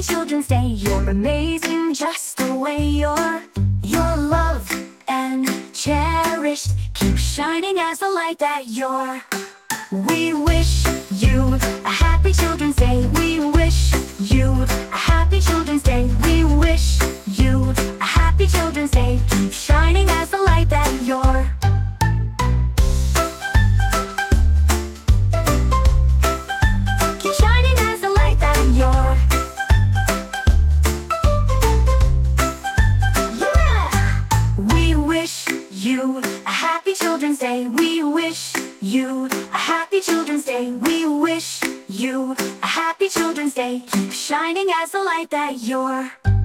Children's Day. You're amazing just the way you're. You're loved and cherished. Keep shining as the light that you're. We wish you a happy Children's Day. We wish you a happy Children's Day. We wish you a happy Children's Day. Keep shining as the light that you're. Keep shining as the light that you're. Yeah! We wish you a happy Children's Day. We wish you a happy Children's Day. We wish you a happy Children's Day. Keep shining as the light that you're.